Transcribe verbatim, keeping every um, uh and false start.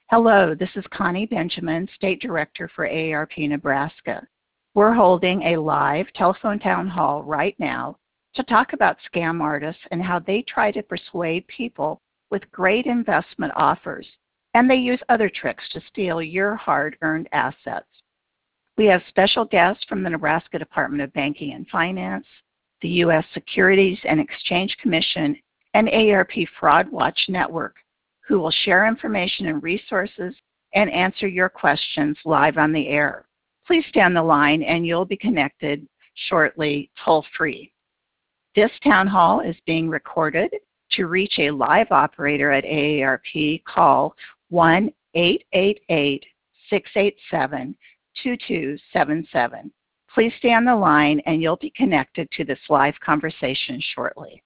Hello, this is Connie Benjamin, State Director for A A R P Nebraska. We're holding a live telephone town hall right now to talk about scam artists and how they try to persuade people with great investment offers, and they use other tricks to steal your hard-earned assets. We have special guests from the Nebraska Department of Banking and Finance, the U S Securities and Exchange Commission, and A A R P Fraud Watch Network, who will share information and resources and answer your questions live on the air. Please stay on the line and you'll be connected shortly toll-free. This town hall is being recorded. To reach a live operator at A A R P, call one eight eight eight, six eight seven, two two seven seven. Please stay on the line and you'll be connected to this live conversation shortly.